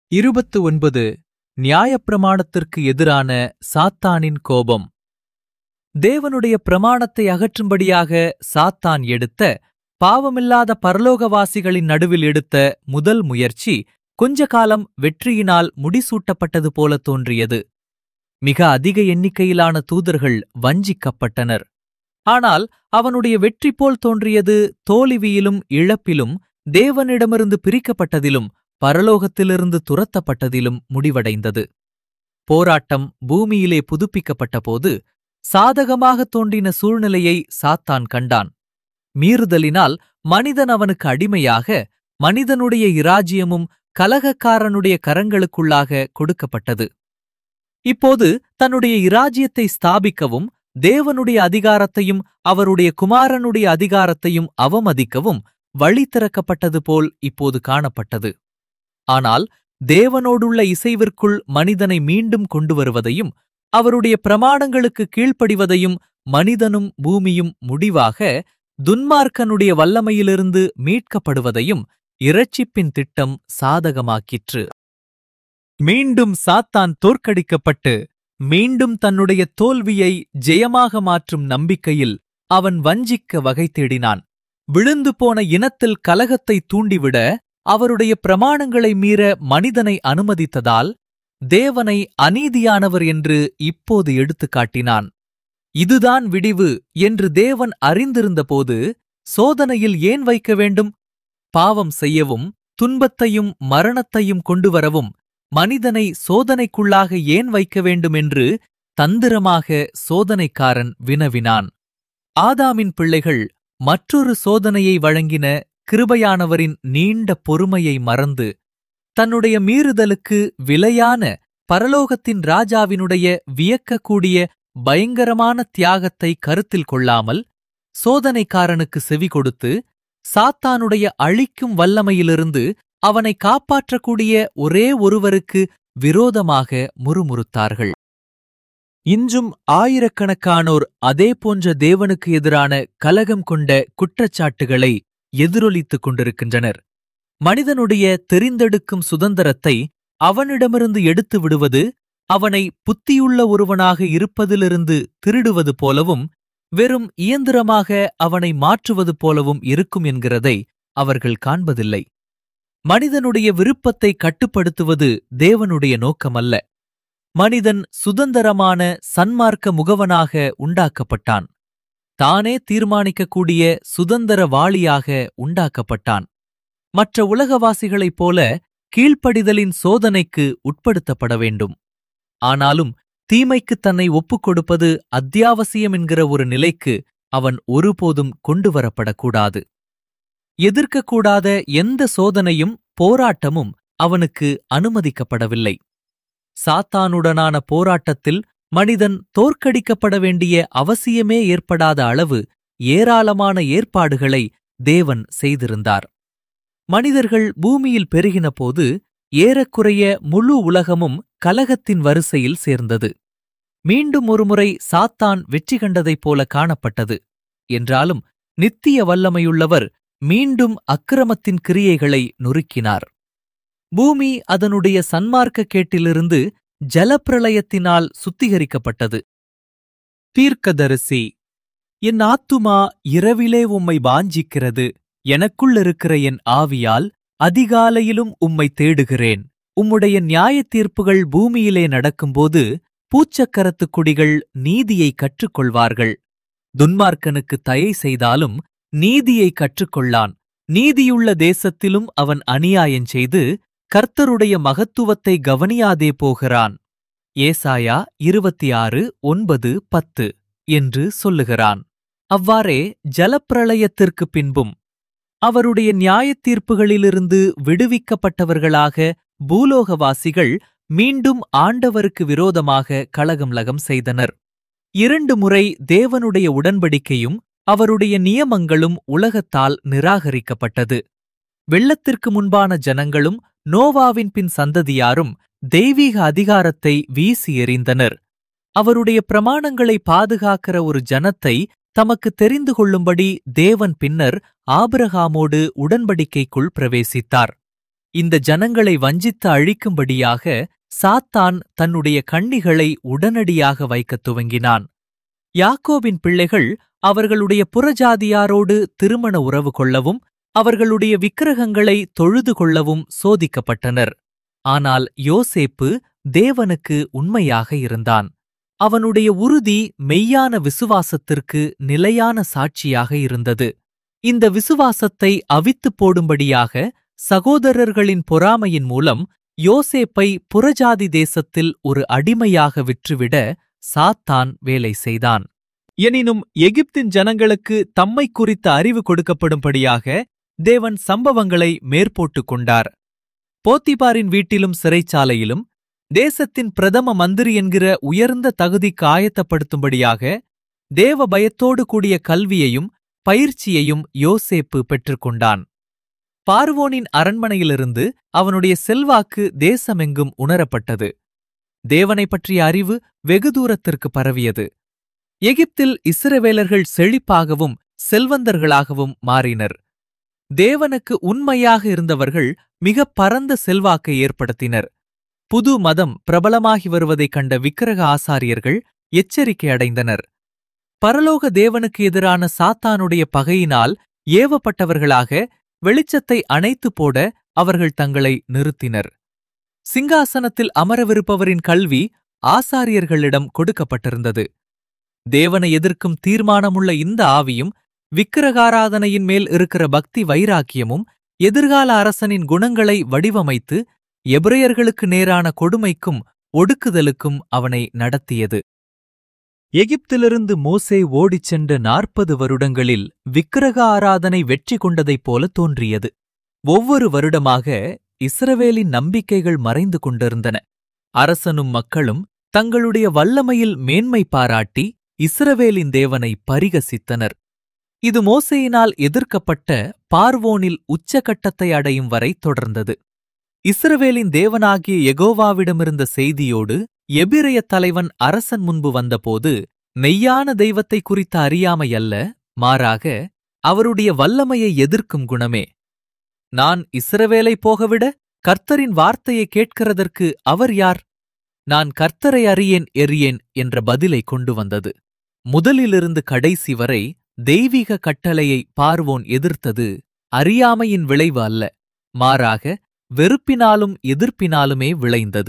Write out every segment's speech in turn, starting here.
29 நியாயப்பிரமாணத்திற்கு எதிரான சாத்தானின் கோபம். தேவனுடைய பிரமாணத்தை அகற்றும்படியாக சாத்தான் எடுத்த, பாவமில்லாத பரலோகவாசிகளின் நடுவில் எடுத்த முதல் முயற்சி கொஞ்ச காலம் வெற்றியினால் முடிசூட்டப்பட்டது போல தோன்றியது. மிக அதிக எண்ணிக்கையிலான தூதர்கள் வஞ்சிக்கப்பட்டனர். ஆனால் அவனுடைய வெற்றி போல் தோன்றியது தோல்வியிலும் இழப்பிலும், தேவனிடமிருந்து பிரிக்கப்பட்டதிலும், பரலோகத்திலிருந்து துரத்தப்பட்டதிலும் முடிவடைந்தது. போராட்டம் பூமியிலே புதுப்பிக்கப்பட்டபோது சாதகமாகத் தோன்றின சூழ்நிலையை சாத்தான் கண்டான். மீறுதலினால் மனிதன் அவனுக்கு அடிமையாக, மனிதனுடைய இராஜ்யமும் கலகக்காரனுடைய கரங்களுக்குள்ளாக கொடுக்கப்பட்டது. இப்போது தன்னுடைய இராஜ்யத்தை ஸ்தாபிக்கவும், தேவனுடைய அதிகாரத்தையும் அவருடைய குமாரனுடைய அதிகாரத்தையும் அவமதிக்கவும் வழி திறக்கப்பட்டது போல் இப்போது காணப்பட்டது. ஆனால் தேவனோடுள்ள இசைவிற்குள் மனிதனை மீண்டும் கொண்டு வருவதையும், அவருடைய பிரமாணங்களுக்கு கீழ்ப்படிவதையும் மனிதனும் பூமியும் முடிவாக துன்மார்க்கனுடைய வல்லமையிலிருந்து மீட்கப்படுவதையும் இரட்சிப்பின் திட்டம் சாதகமாக்கிற்று. மீண்டும் சாத்தான் தோற்கடிக்கப்பட்டு மீண்டும் தன்னுடைய தோல்வியை ஜெயமாக மாற்றும் நம்பிக்கையில் அவன் வஞ்சிக்க வகை தேடினான். விழுந்து போன இனத்தில் கலகத்தை தூண்டிவிட அவருடைய பிரமாணங்களை மீற மனிதனை அனுமதித்ததால் தேவனை அநீதியானவர் என்று இப்போது எடுத்துக் காட்டினான். இதுதான் விடிவு என்று தேவன் அறிந்திருந்தபோது சோதனையில் ஏன் வைக்க வேண்டும்? பாவம் செய்யவும் துன்பத்தையும் மரணத்தையும் கொண்டு வரவும் மனிதனை சோதனைக்குள்ளாக ஏன் வைக்க வேண்டும் என்று தந்திரமாக சோதனைக்காரன் வினவினான். ஆதாமின் பிள்ளைகள் மற்றொரு சோதனையை வழங்கின கிருபையானவரின் நீண்ட பொறுமையை மறந்து, தன்னுடைய மீறுதலுக்கு விலையான பரலோகத்தின் ராஜாவினுடைய வியக்கக்கூடிய பயங்கரமான தியாகத்தை கருத்தில் கொள்ளாமல், சோதனைக்காரனுக்கு செவி கொடுத்து, சாத்தானுடைய அழிக்கும் வல்லமையிலிருந்து அவனை காப்பாற்றக்கூடிய ஒரே ஒருவருக்கு விரோதமாக முறுமுறுத்தார்கள். இன்றும் ஆயிரக்கணக்கானோர் அதே போன்ற தேவனுக்கு எதிரான கலகம் கொண்ட குற்றச்சாட்டுகளை எதிரொலித்துக் கொண்டிருக்கின்றனர். மனிதனுடைய தெரிந்தெடுக்கும் சுதந்திரத்தை அவனிடமிருந்து எடுத்து விடுவது, அவனை புத்தியுள்ள ஒருவனாக இருப்பதிலிருந்து திருடுவது போலவும், வெறும் இயந்திரமாக அவனை மாற்றுவது போலவும் இருக்கும் என்கிறதை அவர்கள் காண்பதில்லை. மனிதனுடைய விருப்பத்தை கட்டுப்படுத்துவது தேவனுடைய நோக்கமல்ல. மனிதன் சுதந்திரமான சன்மார்க்க முகவனாக உண்டாக்கப்பட்டான். தானே தீர்மானிக்கக்கூடிய சுதந்திரவாளியாக உண்டாக்கப்பட்டான். மற்ற உலகவாசிகளைப் போல கீழ்ப்படிதலின் சோதனைக்கு உட்படுத்தப்பட வேண்டும். ஆனாலும் தீமைக்கு தன்னை ஒப்புக்கொடுப்பது அத்தியாவசியம் என்கிற ஒரு நிலைக்கு அவன் ஒருபோதும் கொண்டுவரப்படக்கூடாது. எதிர்க்கக்கூடாத எந்த சோதனையும் போராட்டமும் அவனுக்கு அனுமதிக்கப்படவில்லை. சாத்தானுடனான போராட்டத்தில் மனிதன் தோற்கடிக்கப்பட வேண்டிய அவசியமே ஏற்படாத அளவு ஏராளமான ஏற்பாடுகளை தேவன் செய்திருந்தார். மனிதர்கள் பூமியில் பெருகினபோது ஏறக்குறைய முழு உலகமும் கலகத்தின் வரிசையில் சேர்ந்தது. மீண்டும் ஒருமுறை சாத்தான் வெற்றி கண்டதைப் போல காணப்பட்டது. என்றாலும் நித்திய வல்லமையுள்ளவர் மீண்டும் அக்கிரமத்தின் கிரியைகளை நொறுக்கினார். பூமி அதனுடைய சன்மார்க்க கேட்டிலிருந்து ஜலப்பிரளயத்தினால் சுத்திகரிக்கப்பட்டது. தீர்க்கதரிசி: என் ஆத்துமா இரவிலே உம்மை வாஞ்சிக்கிறது, எனக்குள்ளிருக்கிற என் ஆவியால் அதிகாலையிலும் உம்மை தேடுகிறேன். உம்முடைய நியாயத் தீர்ப்புகள் பூமியிலே நடக்கும்போது பூச்சக்கரத்துக் குடிகள் நீதியை கற்றுக்கொள்வார்கள். துன்மார்க்கனுக்கு தயை செய்தாலும் நீதியை கற்றுக்கொள்ளான். நீதியுள்ள தேசத்திலும் அவன் அநியாயம் செய்து கர்த்தருடைய மகத்துவத்தை கவனியாதே போகிறான். ஏசாயா 26:9-10 என்று சொல்லுகிறான். அவ்வாறே ஜலப்பிரளயத்திற்குப் பின்பும் அவருடைய நியாயத் தீர்ப்புகளிலிருந்து விடுவிக்கப்பட்டவர்களாக பூலோகவாசிகள் மீண்டும் ஆண்டவருக்கு விரோதமாக கலகம் செய்தனர். 2 முறை தேவனுடைய உடன்படிக்கையும் அவருடைய நியமங்களும் உலகத்தால் நிராகரிக்கப்பட்டது. வெள்ளத்திற்கு முன்பான ஜனங்களும் நோவாவின் பின் சந்ததியாரும் தெய்வீக அதிகாரத்தை வீசி எறிந்தனர். அவருடைய பிரமாணங்களை பாதுகாக்கிற ஒரு ஜனத்தை தமக்கு தெரிந்து கொள்ளும்படி தேவன் பின்னர் ஆபிரகாமோடு உடன்படிக்கைக்குள் பிரவேசித்தார். இந்த ஜனங்களை வஞ்சித்து அழிக்கும்படியாக சாத்தான் தன்னுடைய கண்ணிகளை உடனடியாக வைக்கத் துவங்கினான். யாக்கோபின் பிள்ளைகள் அவர்களுடைய புறஜாதியாரோடு திருமண உறவு கொள்ளவும் அவர்களுடைய விக்கிரகங்களை தொழுது கொள்ளவும் சோதிக்கப்பட்டனர். ஆனால் யோசேப்பு தேவனுக்கு உண்மையாக இருந்தான். அவனுடைய உறுதி மெய்யான விசுவாசத்திற்கு நிலையான சாட்சியாக இருந்தது. இந்த விசுவாசத்தை அவித்துப் போடும்படியாக சகோதரர்களின் பொறாமையின் மூலம் யோசேப்பை புறஜாதி தேசத்தில் ஒரு அடிமையாக விற்றுவிட சாத்தான் வேலை செய்தான். எனினும் எகிப்தின் ஜனங்களுக்கு தம்மை குறித்த அறிவு கொடுக்கப்படும்படியாக தேவன் சம்பவங்களை மேற்போட்டுக் கொண்டார். போத்திபாரின் வீட்டிலும் சிறைச்சாலையிலும் தேசத்தின் பிரதம மந்திரி என்கிற உயர்ந்த தகுதிக்கு ஆயத்தப்படுத்தும்படியாக தேவ பயத்தோடு கூடிய கல்வியையும் பயிற்சியையும் யோசேப்பு பெற்றுக்கொண்டான். பார்வோனின் அரண்மனையிலிருந்து அவனுடைய செல்வாக்கு தேசமெங்கும் உணரப்பட்டது. தேவனைப் பற்றிய அறிவு வெகு தூரத்திற்கு பரவியது. எகிப்தில் இஸ்ரவேலர்கள் செழிப்பாகவும் செல்வந்தர்களாகவும் மாறினர். தேவனுக்கு உண்மையாக இருந்தவர்கள் மிகப் பரந்த செல்வாக்கை ஏற்படுத்தினர். புது மதம் பிரபலமாகி வருவதைக் கண்ட விக்கிரக ஆசாரியர்கள் எச்சரிக்கை அடைந்தனர். பரலோக தேவனுக்கு எதிரான சாத்தானுடைய பகையினால் ஏவப்பட்டவர்களாக வெளிச்சத்தை அணைத்துப் போட அவர்கள் தங்களை நிறுத்தினர். சிங்காசனத்தில் அமரவிருப்பவரின் கல்வி ஆசாரியர்களிடம் கொடுக்கப்பட்டிருந்தது. தேவனை எதிர்க்கும் தீர்மானமுள்ள இந்த ஆவியும் விக்கிரகாராதனையின் மேல் இருக்கிற பக்தி வைராக்கியமும் எதிர்கால அரசனின் குணங்களை வடிவமைத்து எபிரெயர்களுக்கு நேரான கொடுமைக்கும் ஒடுக்குதலுக்கும் அவனை நடத்தியது. எகிப்திலிருந்து மோசே ஓடிச் சென்ற 40 வருடங்களில் விக்கிரக ஆராதனை வெற்றி கொண்டதைப் போல தோன்றியது. ஒவ்வொரு வருடமாக இஸ்ரவேலின் நம்பிக்கைகள் மறைந்து கொண்டிருந்தன. அரசனும் மக்களும் தங்களுடைய வல்லமையில் மேன்மை பாராட்டி இஸ்ரவேலின் தேவனை பரிகசித்தனர். இது மோசேயினால் எதிர்க்கப்பட்ட பார்வோனில் உச்சகட்டத்தை அடையும் வரை தொடர்ந்தது. இஸ்ரவேலின் தேவனாகிய யெகோவாவிடமிருந்த செய்தியோடு எபிரெய தலைவன் அரசன் முன்பு வந்தபோது மெய்யான தெய்வத்தை குறித்த அறியாமை அல்ல, மாறாக அவருடைய வல்லமையை எதிர்க்கும் குணமே. நான் இஸ்ரவேலை போகவிட கர்த்தரின் வார்த்தையை கேட்கிறதற்கு அவர் யார்? நான் கர்த்தரை அறியேன் எறியேன் என்ற பதிலை கொண்டு வந்தது. முதலிலிருந்து கடைசி வரை தெய்வீக கட்டளையை பார்வோன் எதிர்த்தது அறியாமையின் விளைவு அல்ல, மாறாக வெறுப்பினாலும் எதிர்ப்பினாலுமே விளைந்தது.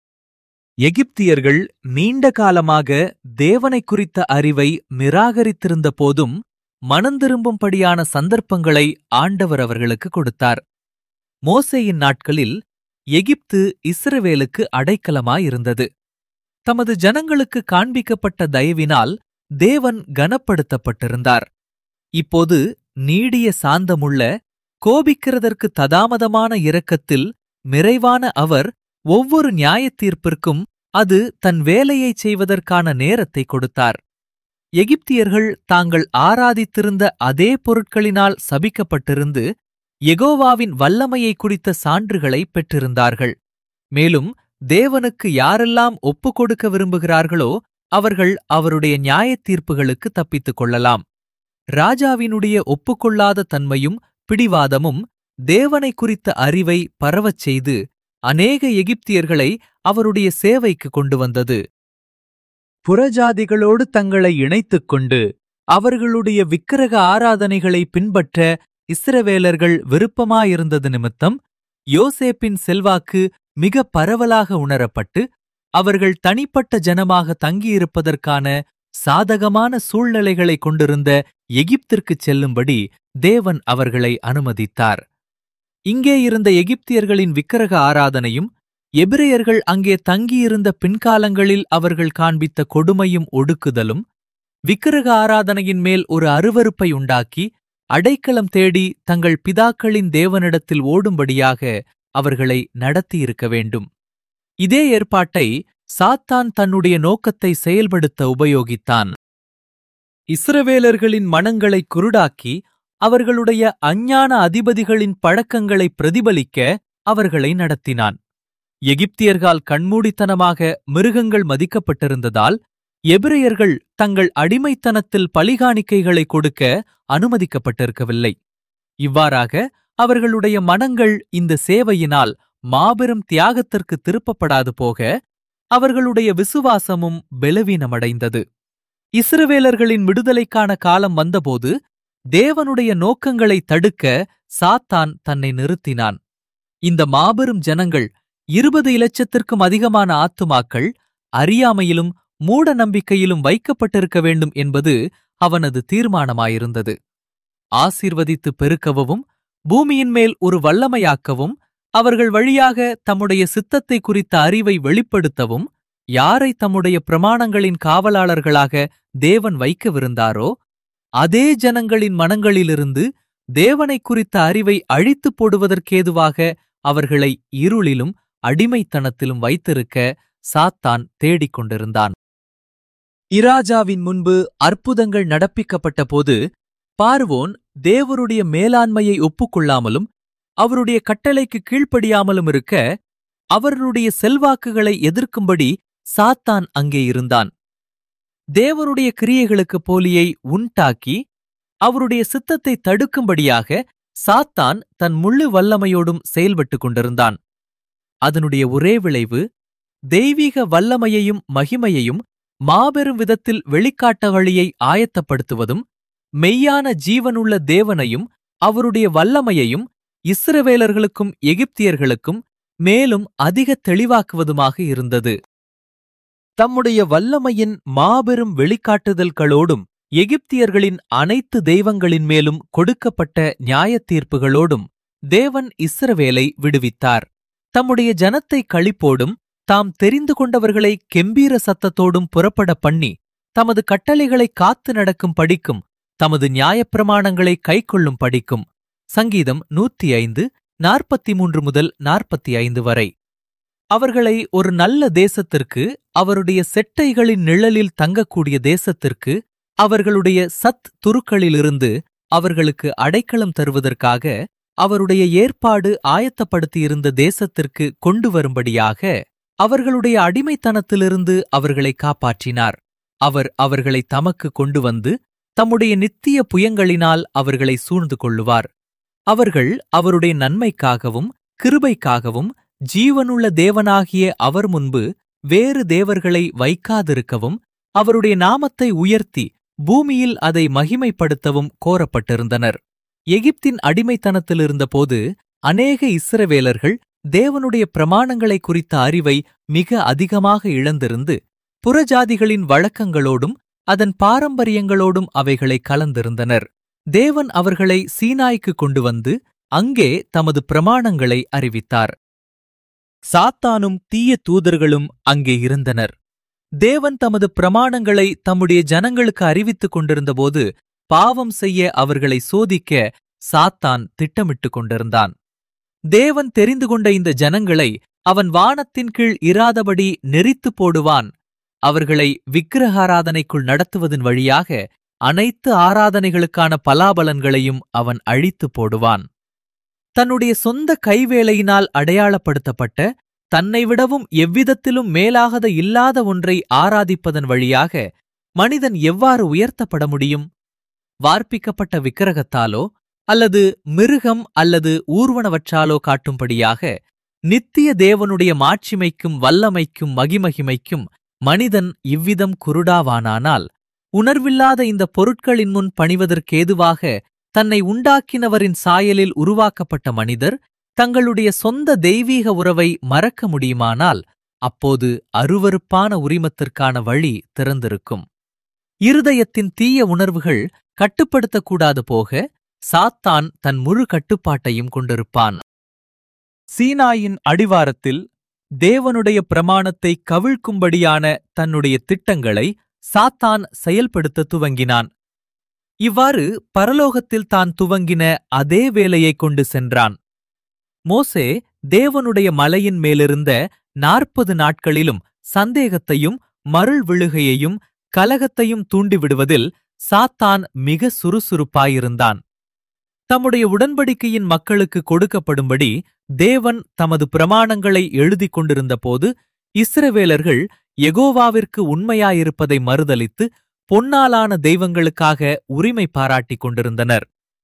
எகிப்தியர்கள் நீண்ட காலமாக தேவனை குறித்த அறிவை நிராகரித்திருந்த போதும் மனந்திரும்பும்படியான சந்தர்ப்பங்களை ஆண்டவர் அவர்களுக்கு கொடுத்தார். மோசேயின் நாட்களில் எகிப்து இஸ்ரவேலுக்கு அடைக்கலமாயிருந்தது. தமது ஜனங்களுக்கு காண்பிக்கப்பட்ட தயவினால் தேவன் கனப்படுத்தப்பட்டிருந்தார். இப்போது நீடிய சாந்தமுள்ள, கோபிக்கிறதற்கு ததாமதமான இரக்கத்தில் நிறைவான அவர் ஒவ்வொரு நியாயத்தீர்ப்பிற்கும் அது தன் வேலையைச் செய்வதற்கான நேரத்தை கொடுத்தார். எகிப்தியர்கள் தாங்கள் ஆராதித்திருந்த அதே பொருட்களினால் சபிக்கப்பட்டிருந்து யெகோவாவின் வல்லமையை குறித்த சான்றுகளை பெற்றிருந்தார்கள். மேலும் தேவனுக்கு யாரெல்லாம் ஒப்புக்கொடுக்க விரும்புகிறார்களோ அவர்கள் அவருடைய நியாயத்தீர்ப்புகளுக்கு தப்பித்துக் கொள்ளலாம். ராஜாவினுடைய ஒப்புக்கொள்ளாத தன்மையும் பிடிவாதமும் தேவனை குறித்த அறிவை பரவச் செய்து அநேக எகிப்தியர்களை அவருடைய சேவைக்கு கொண்டு வந்தது. புறஜாதிகளோடு தங்களை இணைத்துக் கொண்டு அவர்களுடைய விக்கிரக ஆராதனைகளை பின்பற்ற இஸ்ரவேலர்கள் விருப்பமாயிருந்தது நிமித்தம் யோசேப்பின் செல்வாக்கு மிக பரவலாக உணரப்பட்டு அவர்கள் தனிப்பட்ட ஜனமாக தங்கியிருப்பதற்கான சாதகமான சூழ்நிலைகளை கொண்டிருந்த எகிப்திற்குச் செல்லும்படி தேவன் அவர்களை அனுமதித்தார். இங்கே இருந்த எகிப்தியர்களின் விக்கிரக ஆராதனையும் எபிரெயர்கள் அங்கே தங்கியிருந்த பின்காலங்களில் அவர்கள் காண்பித்த கொடுமையும் ஒடுக்குதலும் விக்கிரக ஆராதனையின் மேல் ஒரு அருவருப்பை உண்டாக்கி அடைக்கலம் தேடி தங்கள் பிதாக்களின் தேவனிடத்தில் ஓடும்படியாக அவர்களை நடத்தியிருக்க வேண்டும். இதே ஏற்பாட்டை சாத்தான் தன்னுடைய நோக்கத்தை செயல்படுத்த உபயோகித்தான். இஸ்ரவேலர்களின் மனங்களை குருடாக்கி அவர்களுடைய அஞ்ஞான அதிபதிகளின் பழக்கங்களை பிரதிபலிக்க அவர்களை நடத்தினான். எகிப்தியர்களால் கண்மூடித்தனமாக மிருகங்கள் மதிக்கப்பட்டிருந்ததால் எபிரெயர்கள் தங்கள் அடிமைத்தனத்தில் பலிகாணிக்கைகளை கொடுக்க அனுமதிக்கப்பட்டிருக்கவில்லை. இவ்வாறாக அவர்களுடைய மனங்கள் இந்த சேவையினால் மாபெரும் தியாகத்திற்கு திருப்பப்படாது போக அவர்களுடைய விசுவாசமும் பலவீனமடைந்தது. இஸ்ரவேலர்களின் விடுதலைக்கான காலம் வந்தபோது தேவனுடைய நோக்கங்களை தடுக்க சாத்தான் தன்னை நிறுத்தினான். இந்த மாபெரும் ஜனங்கள் 20 இலட்சத்திற்கும் அதிகமான ஆத்துமாக்கள் அறியாமையிலும் மூட நம்பிக்கையிலும் வைக்கப்பட்டிருக்க வேண்டும் என்பது அவனது தீர்மானமாயிருந்தது. ஆசீர்வதித்து பெருக்கவும் பூமியின் மேல் ஒரு வல்லமையாக்கவும் அவர்கள் வழியாக தம்முடைய சித்தத்தை குறித்த அறிவை வெளிப்படுத்தவும் யாரை தம்முடைய பிரமாணங்களின் காவலாளர்களாக தேவன் வைக்கவிருந்தாரோ அதே ஜனங்களின் மனங்களிலிருந்து தேவனை குறித்த அறிவை அழித்துப் போடுவதற்கேதுவாக அவர்களை இருளிலும் அடிமைத்தனத்திலும் வைத்திருக்க சாத்தான் தேடிக் கொண்டிருந்தான். இராஜாவின் முன்பு அற்புதங்கள் நடப்பிக்கப்பட்ட போது பார்வோன் தேவருடைய மேலாண்மையை ஒப்புக்கொள்ளாமலும் அவருடைய கட்டளைக்கு கீழ்ப்படியாமலும் இருக்க அவர்களுடைய செல்வாக்குகளை எதிர்க்கும்படி சாத்தான் அங்கே இருந்தான். தேவனுடைய கிரியைகளுக்கு போலியை உண்டாக்கி அவருடைய சித்தத்தை தடுக்கும்படியாக சாத்தான் தன் முழு வல்லமையோடும் செயல்பட்டுக் கொண்டிருந்தான். அதனுடைய ஒரே விளைவு தெய்வீக வல்லமையையும் மகிமையையும் மாபெரும் விதத்தில் வெளிக்காட்ட வழியை ஆயத்தப்படுத்துவதும் மெய்யான ஜீவனுள்ள தேவனையும் அவருடைய வல்லமையையும் இஸ்ரவேலர்களுக்கும் எகிப்தியர்களுக்கும் மேலும் அதிக தெளிவாக்குவதுமாக இருந்தது. தம்முடைய வல்லமையின் மாபெரும் வெளிக்காட்டுதல்களோடும் எகிப்தியர்களின் அனைத்து தெய்வங்களின் மேலும் கொடுக்கப்பட்ட நியாயத்தீர்ப்புகளோடும் தேவன் இஸ்ரவேலை விடுவித்தார். தம்முடைய ஜனத்தை களிப்போடும் தாம் தெரிந்து கொண்டவர்களை கெம்பீர சத்தத்தோடும் புறப்பட பண்ணி தமது கட்டளைகளை காத்து நடக்கும் படிக்கும் தமது நியாயப்பிரமாணங்களை கைக்கொள்ளும் படிக்கும். சங்கீதம் 105 43 முதல் 45 வரை. அவர்களை ஒரு நல்ல தேசத்திற்கு, அவருடைய செட்டைகளின் நிழலில் தங்கக்கூடிய தேசத்திற்கு, அவர்களுடைய சத் துருக்களிலிருந்து அவர்களுக்கு அடைக்கலம் தருவதற்காக அவருடைய ஏற்பாடு ஆயத்தப்படுத்தியிருந்த தேசத்திற்கு கொண்டு வரும்படியாக அவர்களுடைய அடிமைத்தனத்திலிருந்து அவர்களை காப்பாற்றினார். அவர் அவர்களை தமக்கு கொண்டு வந்து தம்முடைய நித்திய புயங்களினால் அவர்களை சூழ்ந்து கொள்ளுவார். அவர்கள் அவருடைய நன்மைக்காகவும் கிருபைக்காகவும் ஜீவனுள்ள தேவனாகிய அவர் முன்பு வேறு தேவர்களை வைக்காதிருக்கவும் அவருடைய நாமத்தை உயர்த்தி பூமியில் அதை மகிமைப்படுத்தவும் கோரப்பட்டிருந்தனர். எகிப்தின் அடிமைத்தனத்திலிருந்தபோது அநேக இஸ்ரவேலர்கள் தேவனுடைய பிரமாணங்களை குறித்த அறிவை மிக அதிகமாக இழந்திருந்து புறஜாதிகளின் வழக்கங்களோடும் அதன் பாரம்பரியங்களோடும் அவைகளை கலந்திருந்தனர். தேவன் அவர்களை சீனாய்க்கு கொண்டு வந்து அங்கே தமது பிரமாணங்களை அறிவித்தார். சாத்தானும் தீய தூதர்களும் அங்கே இருந்தனர். தேவன் தமது பிரமாணங்களை தம்முடைய ஜனங்களுக்கு அறிவித்துக் கொண்டிருந்தபோது பாவம் செய்ய அவர்களை சோதிக்க சாத்தான் திட்டமிட்டுக் கொண்டிருந்தான். தேவன் தெரிந்து கொண்ட இந்த ஜனங்களை அவன் வானத்தின் கீழ் இராதபடி நெரித்துப் போடுவான். அவர்களை விக்கிரகாராதனைக்குள் நடத்துவதன் வழியாக அனைத்து ஆராதனைகளுக்கான பலாபலன்களையும் அவன் அழித்துப் போடுவான். தன்னுடைய சொந்த கைவேலையினால் அடையாளப்படுத்தப்பட்ட தன்னைவிடவும் எவ்விதத்திலும் மேலாகத இல்லாத ஒன்றை ஆராதிப்பதன் வழியாக மனிதன் எவ்வாறு உயர்த்தப்பட முடியும்? வார்ப்பிக்கப்பட்ட விக்கிரகத்தாலோ அல்லது மிருகம் அல்லது ஊர்வனவற்றாலோ காட்டும்படியாக நித்திய தேவனுடைய மாட்சிமைக்கும் வல்லமைக்கும் மகிமகிமைக்கும் மனிதன் இவ்விதம் குருடாவானானால் உணர்வில்லாத இந்த பொருட்களின் முன் பணிவதற்கேதுவாக தன்னை உண்டாக்கினவரின் சாயலில் உருவாக்கப்பட்ட மனிதர் தங்களுடைய சொந்த தெய்வீக உறவை மறக்க முடியுமானால் அப்போது அருவருப்பான உரிமத்திற்கான வழி திறந்திருக்கும். இருதயத்தின் தீய உணர்வுகள் கட்டுப்படுத்தக்கூடாது போக சாத்தான் தன் முழு கட்டுப்பாட்டையும் கொண்டிருப்பான். சீனாயின் அடிவாரத்தில் தேவனுடைய பிரமாணத்தை கவிழ்க்கும்படியான தன்னுடைய திட்டங்களை சாத்தான் செயல்படுத்த துவங்கினான். இவ்வாறு பரலோகத்தில் தான் துவங்கின அதே வேலையைக் கொண்டு சென்றான். மோசே தேவனுடைய மலையின் மேலிருந்த 40 நாட்களிலும் சந்தேகத்தையும் மருள் விழுகையையும் கலகத்தையும் தூண்டிவிடுவதில் சாத்தான் மிக சுறுசுறுப்பாயிருந்தான். தம்முடைய உடன்படிக்கையின் மக்களுக்கு கொடுக்கப்படும்படி தேவன் தமது பிரமாணங்களை எழுதிக் கொண்டிருந்தபோது இஸ்ரவேலர்கள் யெகோவாவிற்கு உண்மையாயிருப்பதை மறுதலித்து பொன்னாலான தெய்வங்களுக்காக உரிமை பாராட்டிக் கொண்டிருந்தனர்.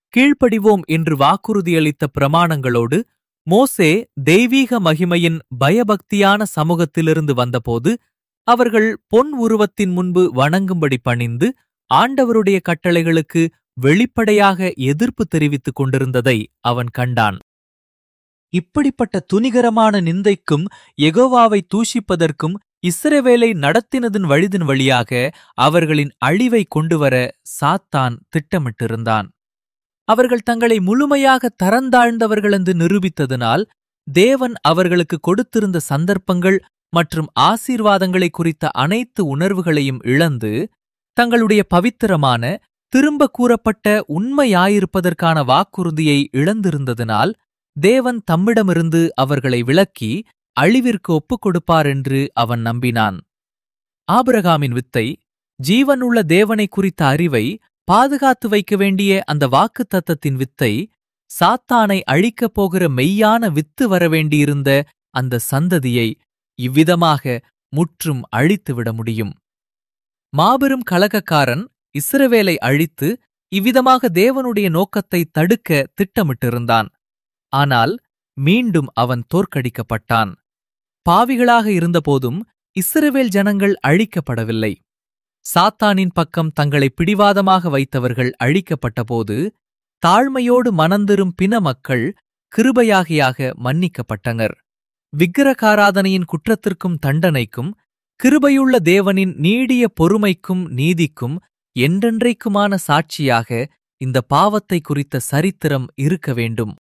கீழ்ப்படிவோம் என்று வாக்குறுதியளித்த பிரமாணங்களோடு மோசே தெய்வீக மகிமையின் பயபக்தியான சமூகத்திலிருந்து வந்தபோது அவர்கள் பொன் உருவத்தின் முன்பு வணங்கும்படி பணிந்து ஆண்டவருடைய கட்டளைகளுக்கு வெளிப்படையாக எதிர்ப்பு தெரிவித்துக் கொண்டிருந்ததை அவன் கண்டான். இப்படிப்பட்ட துணிகரமான நிந்தைக்கும் யெகோவாவை தூஷிப்பதற்கும் இஸ்ரவேலை நடத்தினதன் வழியாக அவர்களின் அழிவை கொண்டுவர சாத்தான் திட்டமிட்டிருந்தான். அவர்கள் தங்களை முழுமையாக தரந்தாழ்ந்தவர்களென்று நிரூபித்ததினால் தேவன் அவர்களுக்கு கொடுத்திருந்த சந்தர்ப்பங்கள் மற்றும் ஆசீர்வாதங்களை குறித்த அனைத்து உணர்வுகளையும் இழந்து தங்களுடைய பவித்திரமான திரும்ப கூறப்பட்ட உண்மையாயிருப்பதற்கான வாக்குறுதியை இழந்திருந்ததினால் தேவன் தம்மிடமிருந்து அவர்களை விலக்கி அழிவிற்கு ஒப்புக் கொடுப்பார் என்று அவன் நம்பினான். ஆபிரகாமின் வித்தை, ஜீவனுள்ள தேவனை குறித்த அறிவை பாதுகாத்து வைக்க வேண்டிய அந்த வாக்குத்தத்தத்தின் வித்தை, சாத்தானை அழிக்கப் போகிற மெய்யான வித்து வரவேண்டியிருந்த அந்த சந்ததியை இவ்விதமாக முற்றும் அழித்துவிட முடியும். மாபெரும் கலகக்காரன் இஸ்ரவேலை அழித்து இவ்விதமாக தேவனுடைய நோக்கத்தை தடுக்க திட்டமிட்டிருந்தான். ஆனால் மீண்டும் அவன் தோற்கடிக்கப்பட்டான். பாவிகளாக இருந்தபோதும் இஸ்ரவேல் ஜனங்கள் அழிக்கப்படவில்லை. சாத்தானின் பக்கம் தங்களை பிடிவாதமாக வைத்தவர்கள் அழிக்கப்பட்டபோது தாழ்மையோடு மனந்திரும் பின மக்கள் கிருபையாகியாக மன்னிக்கப்பட்டனர். விக்கிரகாராதனையின் குற்றத்திற்கும் தண்டனைக்கும் கிருபையுள்ள தேவனின் நீடிய பொறுமைக்கும் நீதிக்கும் என்றென்றைக்குமான சாட்சியாக இந்த பாவத்தை குறித்த சரித்திரம் இருக்க வேண்டும்.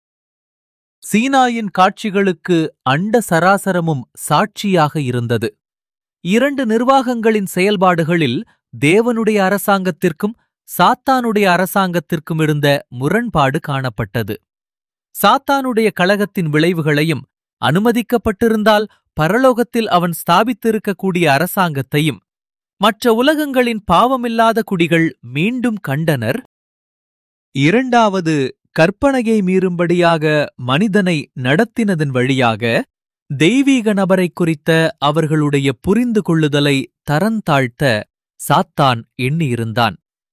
சீனாயின் காட்சிகளுக்கு அண்ட சராசரமும் சாட்சியாக இருந்தது. 2 நிர்வாகங்களின் செயல்பாடுகளில் தேவனுடைய அரசாங்கத்திற்கும் சாத்தானுடைய அரசாங்கத்திற்கும் இருந்த முரண்பாடு காணப்பட்டது. சாத்தானுடைய கலகத்தின் விளைவுகளையும் அனுமதிக்கப்பட்டிருந்தால் பரலோகத்தில் அவன் ஸ்தாபித்திருக்கக்கூடிய அரசாங்கத்தையும் மற்ற உலகங்களின் பாவமில்லாத குடிகள் மீண்டும் கண்டனர். 2வது கற்பனையை மீறும்படியாக மனிதனை நடத்தினதன் வழியாக தெய்வீக நபரை குறித்த அவர்களுடைய புரிந்து கொள்ளுதலை தரந்தாழ்த்த சாத்தான் எண்ணியிருந்தான்.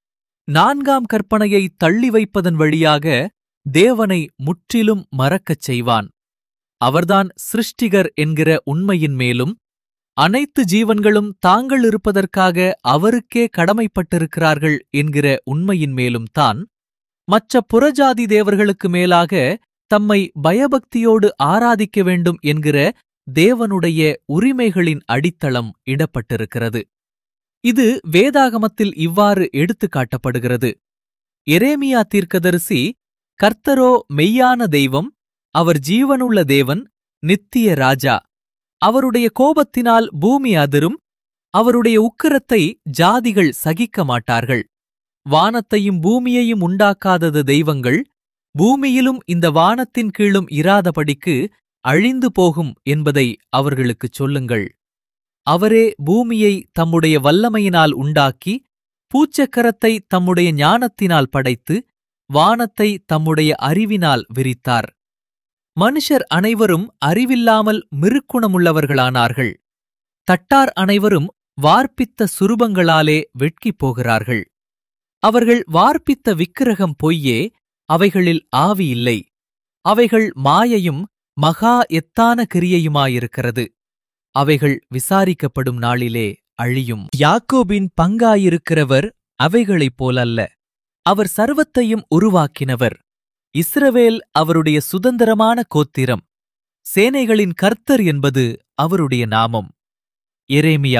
4ஆம் கற்பனையை தள்ளி வைப்பதன் வழியாக தேவனை முற்றிலும் மறக்கச் செய்வான். அவர்தான் சிருஷ்டிகர் என்கிற உண்மையின் மேலும் அனைத்து ஜீவன்களும் தாங்கள் இருப்பதற்காக அவருக்கே கடமைப்பட்டிருக்கிறார்கள் என்கிற உண்மையின் மேலும் தான் மற்ற புறஜாதி தேவர்களுக்கு மேலாக தம்மை பயபக்தியோடு ஆராதிக்க வேண்டும் என்கிற தேவனுடைய உரிமைகளின் அடித்தளம் இடப்பட்டிருக்கிறது. இது வேதாகமத்தில் இவ்வாறு எடுத்துக்காட்டப்படுகிறது. எரேமியா தீர்க்கதரிசி, கர்த்தரோ மெய்யான தெய்வம், அவர் ஜீவனுள்ள தேவன், நித்திய ராஜா. அவருடைய கோபத்தினால் பூமி அதிரும், அவருடைய உக்கிரத்தை ஜாதிகள் சகிக்க மாட்டார்கள். வானத்தையும் பூமியையும் உண்டாக்காதது தெய்வங்கள், பூமியிலும் இந்த வானத்தின் கீழும் இராதபடிக்கு அழிந்து போகும் என்பதை அவர்களுக்குச் சொல்லுங்கள். அவரே பூமியை தம்முடைய வல்லமையினால் உண்டாக்கி, பூச்சக்கரத்தை தம்முடைய ஞானத்தினால் படைத்து, வானத்தை தம்முடைய அறிவினால் விரித்தார். மனுஷர் அனைவரும் அறிவில்லாமல் மிருக்குணமுள்ளவர்களானார்கள். தட்டார் அனைவரும் வார்ப்பித்த சுரூபங்களாலே வெட்கிப் போகிறார்கள். அவர்கள் வார்ப்பித்த விக்கிரகம் பொய்யே, அவைகளில் ஆவி இல்லை. அவைகள் மாயையும் மகா எத்தான கிரியையுமாயிருக்கிறது. அவைகள் விசாரிக்கப்படும் நாளிலே அழியும். யாக்கோபின் பங்காயிருக்கிறவர் அவைகளைப் போலல்ல. அவர் சர்வத்தையும் உருவாக்கினவர். இஸ்ரவேல் அவருடைய சுதந்திரமான கோத்திரம். சேனைகளின் கர்த்தர் என்பது அவருடைய நாமம். எரேமியா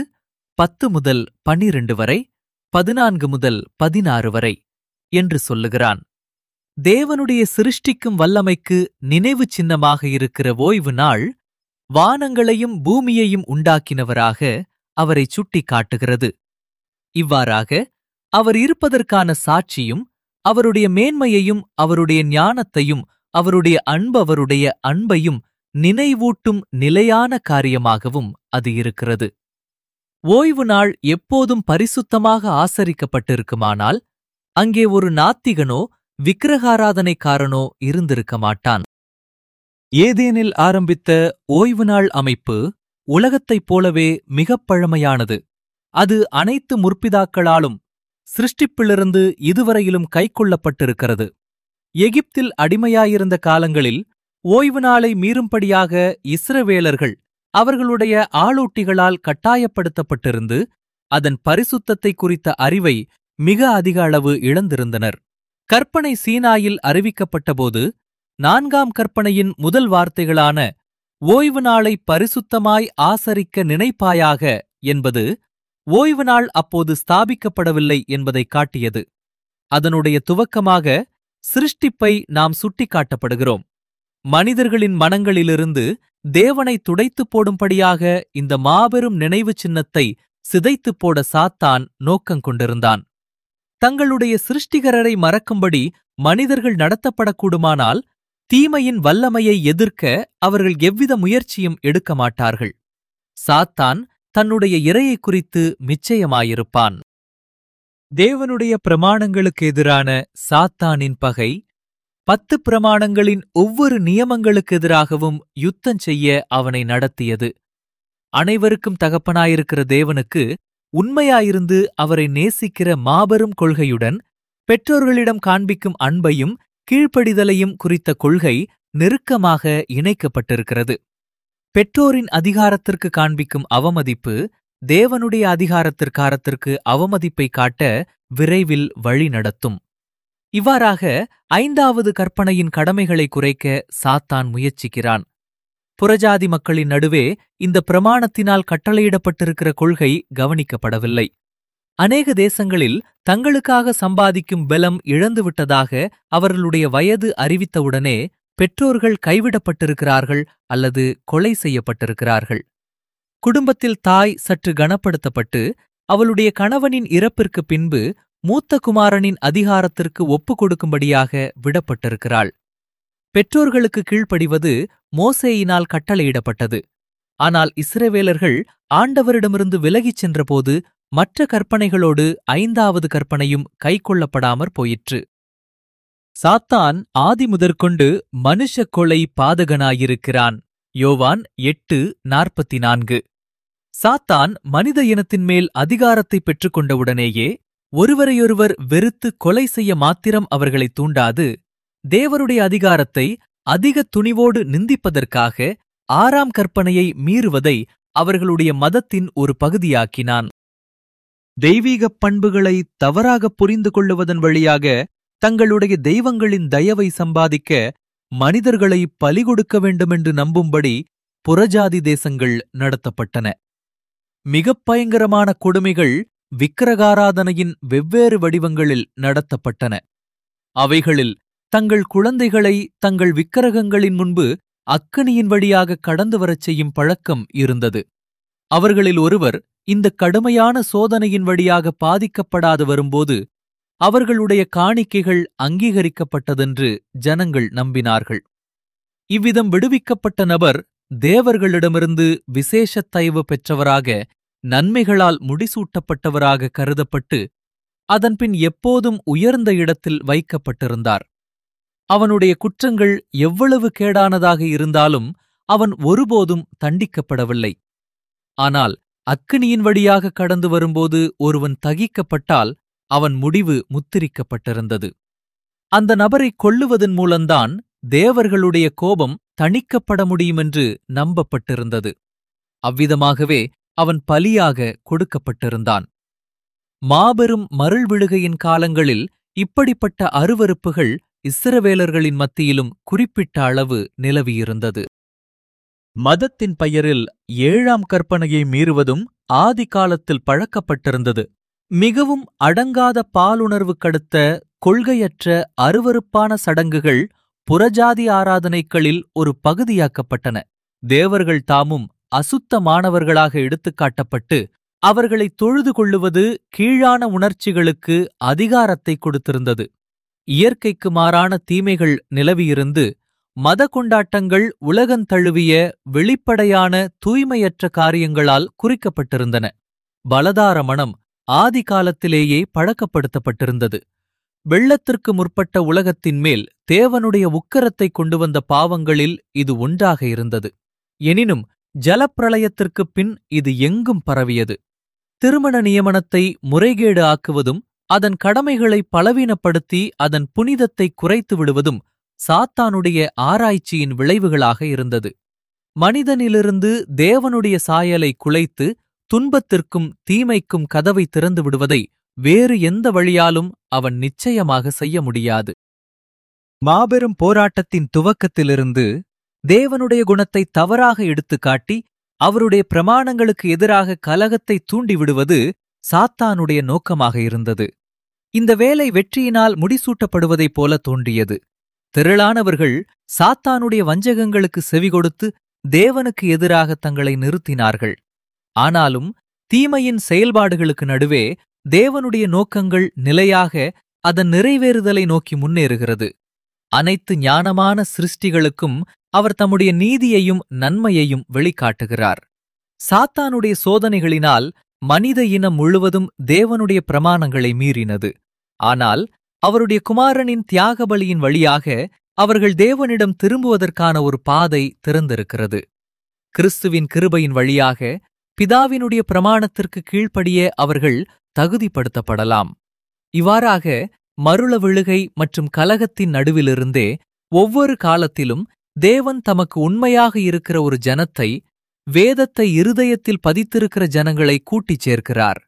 10 முதல் 12 வரை, 14 முதல் 16 வரை என்று சொல்லுகிறான். தேவனுடைய சிருஷ்டிக்கும் வல்லமைக்கு நினைவு சின்னமாக இருக்கிற ஓய்வு நாள் வானங்களையும் பூமியையும் உண்டாக்கினவராக அவரை சுட்டிக் காட்டுகிறது. இவ்வாறாக அவர் இருப்பதற்கான சாட்சியும், அவருடைய மேன்மையையும், அவருடைய ஞானத்தையும், அவருடைய அன்பையும் நினைவூட்டும் நிலையான காரியமாகவும் அது இருக்கிறது. ஓய்வு நாள் எப்போதும் பரிசுத்தமாக ஆசரிக்கப்பட்டிருக்குமானால் அங்கே ஒரு நாத்திகனோ விக்கிரகாராதனைக்காரனோ இருந்திருக்க மாட்டான். ஏதேனில் ஆரம்பித்த ஓய்வு நாள் அமைப்பு உலகத்தைப் போலவே மிகப் பழமையானது. அது அனைத்து முற்பிதாக்களாலும் சிருஷ்டிப்பிலிருந்து இதுவரையிலும் கைக்கொள்ளப்பட்டிருக்கிறது. எகிப்தில் அடிமையாயிருந்த காலங்களில் ஓய்வு நாளை மீறும்படியாக இஸ்ரவேலர்கள் அவர்களுடைய ஆளூட்டிகளால் கட்டாயப்படுத்தப்பட்டிருந்து அதன் பரிசுத்தத்தை குறித்த அறிவை மிக அதிக அளவு இழந்திருந்தனர். கற்பனை சீனாயில் அறிவிக்கப்பட்டபோது 4ஆம் கற்பனையின் முதல் வார்த்தைகளான ஓய்வு நாளை பரிசுத்தமாய் ஆசரிக்க நினைப்பாயாக என்பது ஓய்வு நாள் அப்போது ஸ்தாபிக்கப்படவில்லை என்பதை காட்டியது. அதனுடைய துவக்கமாக சிருஷ்டிப்பை நாம் சுட்டிக்காட்டப்படுகிறோம். மனிதர்களின் மனங்களிலிருந்து தேவனை துடைத்துப் போடும்படியாக இந்த மாபெரும் நினைவு சின்னத்தை சிதைத்துப் போட சாத்தான் நோக்கங்கொண்டிருந்தான். தங்களுடைய சிருஷ்டிகரரை மறக்கும்படி மனிதர்கள் நடத்தப்படக்கூடுமானால் தீமையின் வல்லமையை எதிர்க்க அவர்கள் எவ்வித முயற்சியும் எடுக்க மாட்டார்கள். சாத்தான் தன்னுடைய இரையை குறித்து நிச்சயமாயிருப்பான். தேவனுடைய பிரமாணங்களுக்கு எதிரான சாத்தானின் பகை 10 பிரமாணங்களின் ஒவ்வொரு நியமங்களுக்கு எதிராகவும் யுத்தம் செய்ய அவனை நடத்தியது. அனைவருக்கும் தகப்பனாயிருக்கிற தேவனுக்கு உண்மையாயிருந்து அவரை நேசிக்கிற மாபெரும் கொள்கையுடன் பெற்றோர்களிடம் காண்பிக்கும் அன்பையும் கீழ்ப்படிதலையும் குறித்த கொள்கை நெருக்கமாக இணைக்கப்பட்டிருக்கிறது. பெற்றோரின் அதிகாரத்திற்கு காண்பிக்கும் அவமதிப்பு தேவனுடைய அதிகாரத்திற்கு அவமதிப்பை காட்ட விரைவில் வழி நடத்தும். இவ்வாறாக 5வது கற்பனையின் கடமைகளை குறைக்க சாத்தான் முயற்சிக்கிறான். புறஜாதி மக்களின் நடுவே இந்த பிரமாணத்தினால் கட்டளையிடப்பட்டிருக்கிற கொள்கை கவனிக்கப்படவில்லை. அநேக தேசங்களில் தங்களுக்காக சம்பாதிக்கும் பலம் இழந்துவிட்டதாக அவர்களுடைய வயது அறிவித்தவுடனே பெற்றோர்கள் கைவிடப்பட்டிருக்கிறார்கள் அல்லது கொலை செய்யப்பட்டிருக்கிறார்கள். குடும்பத்தில் தாய் சற்று கனப்படுத்தப்பட்டு அவளுடைய கணவனின் இறப்பிற்கு பின்பு மூத்த குமாரனின் அதிகாரத்திற்கு ஒப்புக் கொடுக்கும்படியாக விடப்பட்டிருக்கிறாள். பெற்றோர்களுக்கு கீழ்ப்படிவது மோசேயினால் கட்டளையிடப்பட்டது. ஆனால் இஸ்ரவேலர்கள் ஆண்டவரிடமிருந்து விலகிச் சென்றபோது மற்ற கற்பனைகளோடு 5வது கற்பனையும் கைக்கொள்ளப்படாமற் போயிற்று. சாத்தான் ஆதிமுதற்கொண்டு மனுஷ கொலை பாதகனாயிருக்கிறான். யோவான் 8:44. சாத்தான் மனித இனத்தின் மேல் அதிகாரத்தை பெற்றுக்கொண்டவுடனேயே ஒருவரையொருவர் வெறுத்து கொலை செய்ய மாத்திரம் அவர்களை தூண்டாது, தேவருடைய அதிகாரத்தை அதிக துணிவோடு நிந்திப்பதற்காக 6ஆம் கற்பனையை மீறுவதை அவர்களுடைய மதத்தின் ஒரு பகுதியாக்கினான். தெய்வீகப் பண்புகளை தவறாகப் புரிந்து கொள்ளுவதன் வழியாக தங்களுடைய தெய்வங்களின் தயவை சம்பாதிக்க மனிதர்களை பலிகொடுக்க வேண்டுமென்று நம்பும்படி புறஜாதி தேசங்கள் நடத்தப்பட்டன. மிகப் பயங்கரமான கொடுமைகள் விக்கிரகாராதனையின் வெவ்வேறு வடிவங்களில் நடத்தப்பட்டன. அவைகளில் தங்கள் குழந்தைகளை தங்கள் விக்கிரகங்களின் முன்பு அக்கினியின் வழியாக கடந்து வரச் செய்யும் பழக்கம் இருந்தது. அவர்களில் ஒருவர் இந்த கடுமையான சோதனையின் வழியாக பாதிக்கப்படாது வரும்போது அவர்களுடைய காணிக்கைகள் அங்கீகரிக்கப்பட்டதென்று ஜனங்கள் நம்பினார்கள். இவ்விதம் விடுவிக்கப்பட்ட நபர் தேவர்களிடமிருந்து விசேஷத் தயவு பெற்றவராக நன்மைகளால் முடிசூட்டப்பட்டவராக கருதப்பட்டு அதன்பின் எப்போதும் உயர்ந்த இடத்தில் வைக்கப்பட்டிருந்தார். அவனுடைய குற்றங்கள் எவ்வளவு கேடானதாக இருந்தாலும் அவன் ஒருபோதும் தண்டிக்கப்படவில்லை. ஆனால் அக்கினியின் வழியாக கடந்து வரும்போது ஒருவன் தகிக்கப்பட்டால் அவன் முடிவு முத்திரிக்கப்பட்டிருந்தது. அந்த நபரை கொல்லுவதன் மூலம்தான் தேவர்களுடைய கோபம் தணிக்கப்பட முடியுமென்று நம்பப்பட்டிருந்தது. அவ்விதமாகவே அவன் பலியாக கொடுக்கப்பட்டிருந்தான். மாபெரும் மருள் விழுகையின் காலங்களில் இப்படிப்பட்ட அருவருப்புகள் இஸ்ரவேலர்களின் மத்தியிலும் குறிப்பிட்ட அளவு நிலவியிருந்தது. மதத்தின் பெயரில் 7ஆம் கற்பனையை மீறுவதும் ஆதி காலத்தில் பழக்கப்பட்டிருந்தது. மிகவும் அடங்காத பாலுணர்வு கடுத்த கொள்கையற்ற அருவருப்பான சடங்குகள் புறஜாதி ஆராதனைகளில் ஒரு பகுதியாக்கப்பட்டன. தேவர்கள் தாமும் அசுத்தமானவர்களாக எடுத்துக்காட்டப்பட்டு அவர்களை தொழுது கொள்ளுவது கீழான உணர்ச்சிகளுக்கு அதிகாரத்தை கொடுத்திருந்தது. இயற்கைக்கு மாறான தீமைகள் நிலவியிருந்து மத கொண்டாட்டங்கள் உலகந்தழுவிய வெளிப்படையான தூய்மையற்ற காரியங்களால் குறிக்கப்பட்டிருந்தன. பலதார மணம் ஆதி காலத்திலேயே பழக்கப்படுத்தப்பட்டிருந்தது. வெள்ளத்திற்கு முற்பட்ட உலகத்தின் மேல் தேவனுடைய உக்கிரத்தை கொண்டு வந்த பாவங்களில் இது ஒன்றாக இருந்தது. எனினும் ஜலப்பிரளயத்திற்குப் பின் இது எங்கும் பரவியது. திருமண நியமனத்தை முறைகேடு ஆக்குவதும் அதன் கடமைகளை பலவீனப்படுத்தி அதன் புனிதத்தை குறைத்து விடுவதும் சாத்தானுடைய ஆராய்ச்சியின் விளைவுகளாக இருந்தது. மனிதனிலிருந்து தேவனுடைய சாயலை குலைத்து துன்பத்திற்கும் தீமைக்கும் கதவை திறந்து விடுவதை வேறு எந்த வழியாலும் அவன் நிச்சயமாக செய்ய முடியாது. மாபெரும் போராட்டத்தின் துவக்கத்திலிருந்து தேவனுடைய குணத்தை தவறாக எடுத்துக்காட்டி அவருடைய பிரமாணங்களுக்கு எதிராக கலகத்தை தூண்டிவிடுவது சாத்தானுடைய நோக்கமாக இருந்தது. இந்த வேலை வெற்றியினால் முடிசூட்டப்படுவதைப் போல தோன்றியது. திரளானவர்கள் சாத்தானுடைய வஞ்சகங்களுக்கு செவிகொடுத்து தேவனுக்கு எதிராக தங்களை நிறுத்தினார்கள். ஆனாலும் தீமையின் செயல்பாடுகளுக்கு நடுவே தேவனுடைய நோக்கங்கள் நிலையாக அதன் நிறைவேறுதலை நோக்கி முன்னேறுகிறது. அனைத்து ஞானமான சிருஷ்டிகளுக்கும் அவர் தம்முடைய நீதியையும் நன்மையையும் வெளிக்காட்டுகிறார். சாத்தானுடைய சோதனைகளினால் மனித இனம் முழுவதும் தேவனுடைய பிரமாணங்களை மீறினது. ஆனால் அவருடைய குமாரனின் தியாக பலியின் வழியாக அவர்கள் தேவனிடம் திரும்புவதற்கான ஒரு பாதை திறந்திருக்கிறது. கிறிஸ்துவின் கிருபையின் வழியாக பிதாவினுடைய பிரமாணத்திற்கு கீழ்ப்படிய அவர்கள் தகுதிப்படுத்தப்படலாம். இவ்வாறாக மருள விழுகை மற்றும் கலகத்தின் நடுவிலிருந்தே ஒவ்வொரு காலத்திலும் தேவன் தமக்கு உண்மையாக இருக்கிற ஒரு ஜனத்தை, வேதத்தை இருதயத்தில் பதித்திருக்கிற ஜனங்களை கூட்டிச் சேர்க்கிறார்.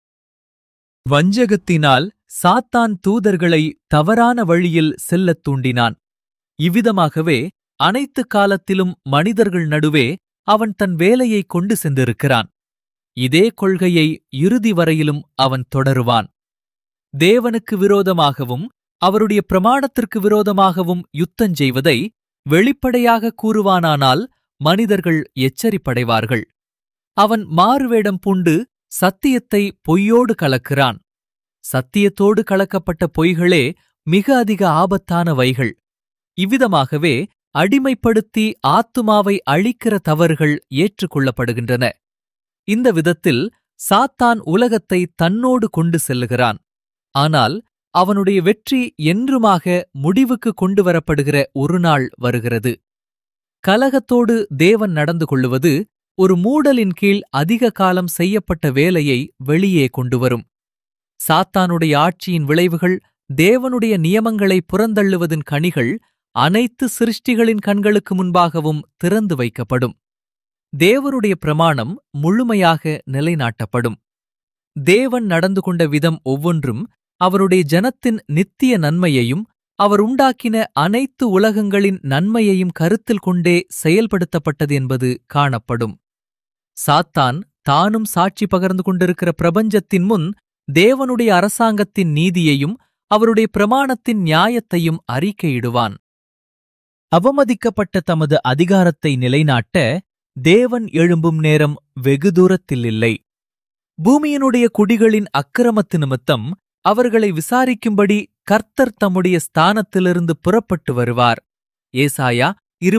வஞ்சகத்தினால் சாத்தான் தூதர்களை தவறான வழியில் செல்லத் தூண்டினான். இவ்விதமாகவே அனைத்து காலத்திலும் மனிதர்கள் நடுவே அவன் தன் வேலையை கொண்டு சென்றிருக்கிறான். இதே கொள்கையை இறுதி வரையிலும் அவன் தொடருவான். தேவனுக்கு விரோதமாகவும் அவருடைய பிரமாணத்திற்கு விரோதமாகவும் யுத்தஞ்செய்வதை வெளிப்படையாக கூறுவானானால் மனிதர்கள் எச்சரிப்படைவார்கள். அவன் மாறுவேடம் பூண்டு சத்தியத்தை பொய்யோடு கலக்கிறான். சத்தியத்தோடு கலக்கப்பட்ட பொய்களே மிக அதிக ஆபத்தானவைகள். இவ்விதமாகவே அடிமைப்படுத்தி ஆத்துமாவை அழிக்கிற தவறுகள் ஏற்றுக்கொள்ளப்படுகின்றன. இந்த விதத்தில் சாத்தான் உலகத்தை தன்னோடு கொண்டு செல்லுகிறான். ஆனால் அவனுடைய வெற்றி என்றுமாக முடிவுக்கு கொண்டு வரப்படுகிற ஒரு நாள் வருகிறது. கலகத்தோடு தேவன் நடந்து கொள்ளுவது ஒரு மூடலின் கீழ் அதிக காலம் செய்யப்பட்ட வேலையை வெளியே கொண்டுவரும். சாத்தானுடைய ஆட்சியின் விளைவுகள் தேவனுடைய நியமங்களை புறந்தள்ளுவதின் கனிகள் அனைத்து சிருஷ்டிகளின் கண்களுக்கு முன்பாகவும் திறந்து வைக்கப்படும். தேவனுடைய பிரமாணம் முழுமையாக நிலைநாட்டப்படும். தேவன் நடந்து கொண்ட விதம் ஒவ்வொன்றும் அவருடைய ஜனத்தின் நித்திய நன்மையையும் அவர் உண்டாக்கின அனைத்து உலகங்களின் நன்மையையும் கருத்தில் கொண்டே செயல்படுத்தப்பட்டது என்பது காணப்படும். சாத்தான் தானும் சாட்சி பகர்ந்து கொண்டிருக்கிற பிரபஞ்சத்தின் முன் தேவனுடைய அரசாங்கத்தின் நீதியையும் அவருடைய பிரமாணத்தின் நியாயத்தையும் அறிக்கையிடுவான். அவமதிக்கப்பட்ட தமது அதிகாரத்தை நிலைநாட்ட தேவன் எழும்பும் நேரம் வெகு தூரத்தில் இல்லை. பூமியினுடைய குடிகளின் அக்கிரமத்து நிமித்தம் அவர்களை விசாரிக்கும்படி கர்த்தர் தம்முடைய ஸ்தானத்திலிருந்து புறப்பட்டு வருவார். ஏசாயா